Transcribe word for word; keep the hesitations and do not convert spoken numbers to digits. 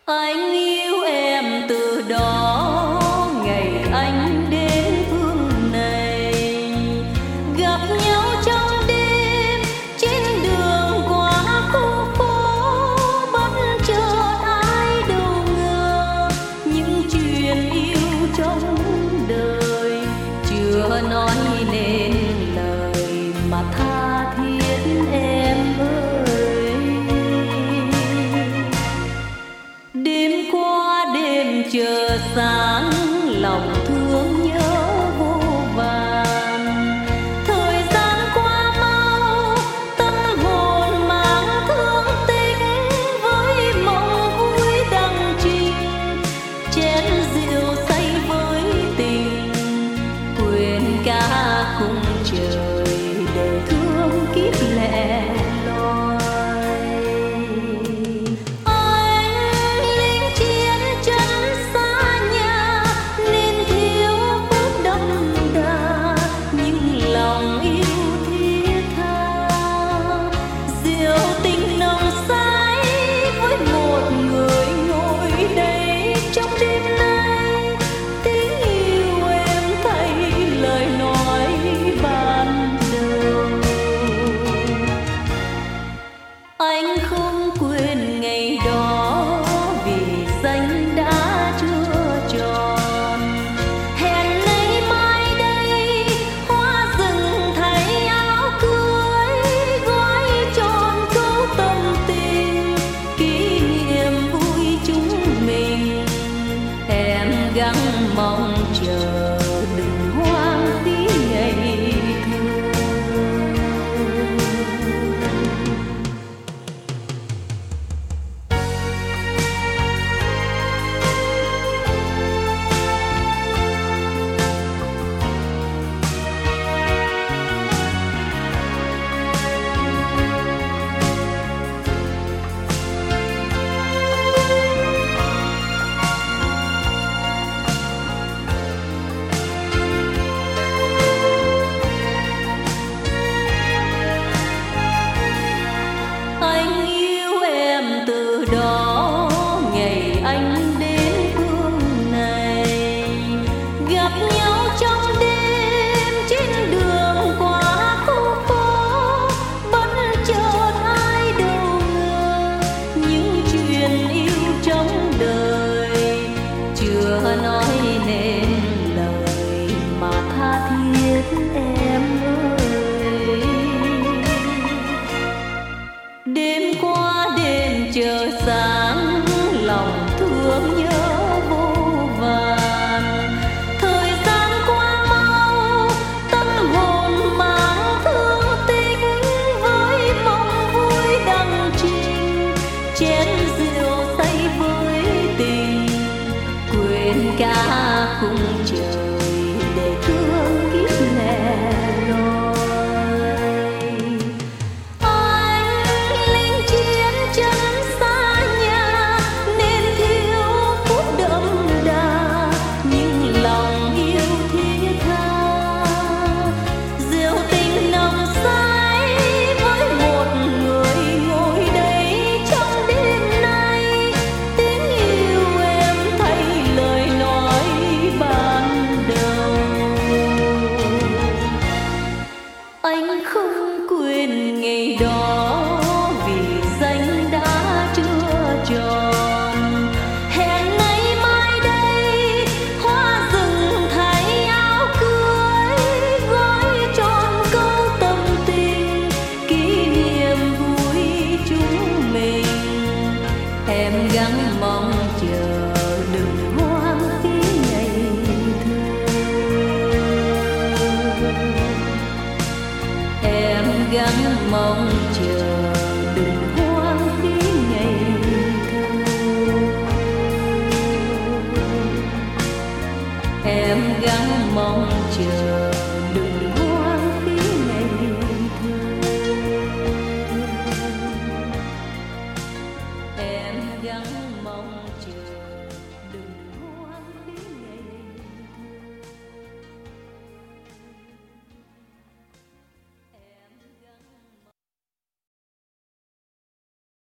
Anh yêu em từ đó ngày anh đến phương này, gặp nhau trong đêm trên đường qua khu phố. Bất chợt ai đâu ngờ những chuyện yêu trong đời chưa nói nên lời mà tha thiết em ơi. Đêm qua đêm chờ sáng lòng thương nhớ vô vàn. Thời gian qua mau tâm hồn mang thương tích với mong vui đăng trình. Chén rượu say với tình quên cả khung trời để thương kiếp lẻ loi. Anh không quên ngày đó vì danh đã chưa tròn. Hẹn nay mai đây hoa rừng thay áo cưới, gói tròn câu tâm tình kỷ niệm vui chúng mình. Em gắng mong chờ đừng hoang phí ngày nói nên lời mà tha thiết em ơi. Đêm qua đêm chờ sáng lòng thương nhớ vô vàn. Thời gian qua mau tâm hồn mang thương tích với mong vui đăng trình. Chén rượu say với tình quên cả khung trời để thương kiếp lẻ loi. Anh lính chiến chân xa nhà nên thiếu phút đậm đà nhưng lòng yêu thiết tha. Rượu tình nồng say với một người ngồi đây trong đêm nay. Tiếng yêu em thay lời nói ban đầu. Anh không quên ngày đó vì danh đã chưa tròn. Hẹn nay mai đây hoa rừng thay áo cưới, gói tròn câu tâm tình kỷ niệm vui chúng mình. Em gắng mong chờ đừng hoang phí ngày thơ. Em gắng mong chờ đừng hoang phí ngày thơ. Em gắng mong chờ đừng hoang phí ngày thơ. Em gắng